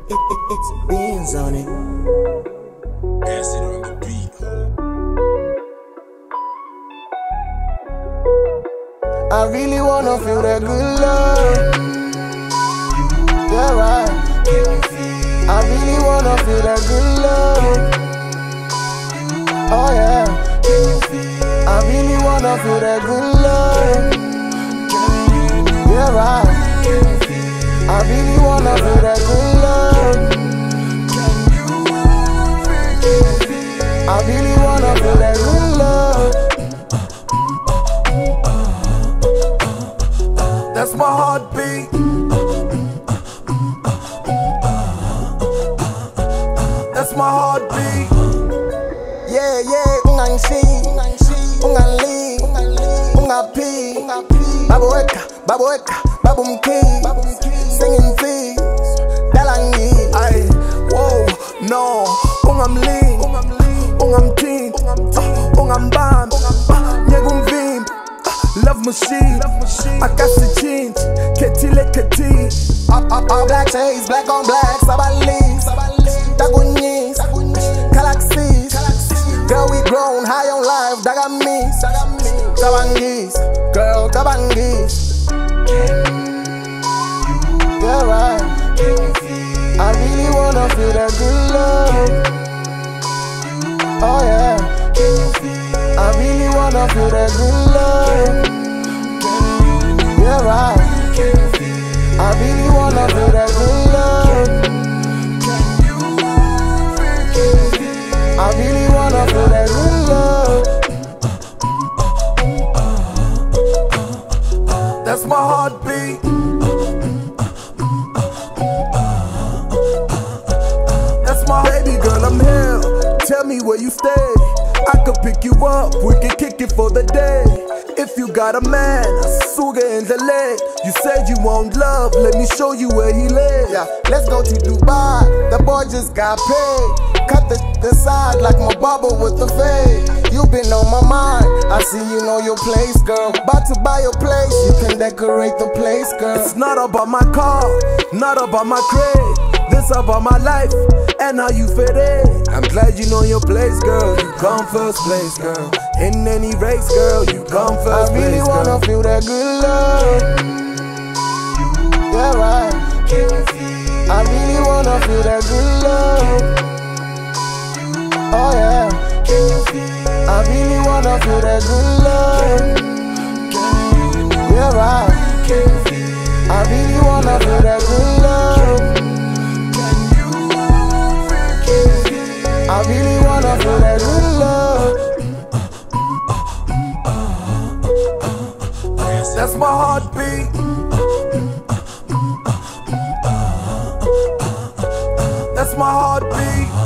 It's beans on it. Acid on the beat. I really wanna feel that good love. Yeah, right. I really wanna feel that good love. Oh yeah. I really wanna feel that good love. Yeah, right. I really wanna feel that good love. I really wanna feel that good love. That's my heartbeat. That's my heartbeat. Yeah, yeah, ungangishi, unganli, ungapi, baboweka, babumki, singing fees, dalangi. Ay, whoa, no, ungamli, ungamthin, ungambambi, nyekungvimbi. Love machine, I got the change, keti. All black shades, black on black, sabalis, dagunyis, galaxies. Girl, we grown, high on life, dagamis, kabangis, girl, kabangis. Yeah, right. I really wanna feel that good love. Oh yeah. I really wanna feel that good love. Yeah, right. I really wanna feel that good love. I really wanna feel that good love. That's my heartbeat. That's my baby girl, I'm here. Tell me where you stay. I could pick you up, we can kick it for the day. If you got a man, sugar in the leg. You said you want love, let me show you where he lives. Yeah, let's go to Dubai. The boy just got paid. Cut the side like my bubble with the fade. You been on my mind. I see you know your place, girl. About to buy your place. You can decorate the place, girl. It's not about my car, not about my crib. This about my life and how you fit in. I'm glad you know your place, girl. You come first place, girl. In any race, girl, you come first I really place, wanna girl. feel that good love. Yeah, right. I really wanna feel that good love. Oh yeah. I really wanna feel that good love. Yeah, right. I really wanna feel that good love. I really wanna feel that good love. That's my heartbeat. That's my heartbeat.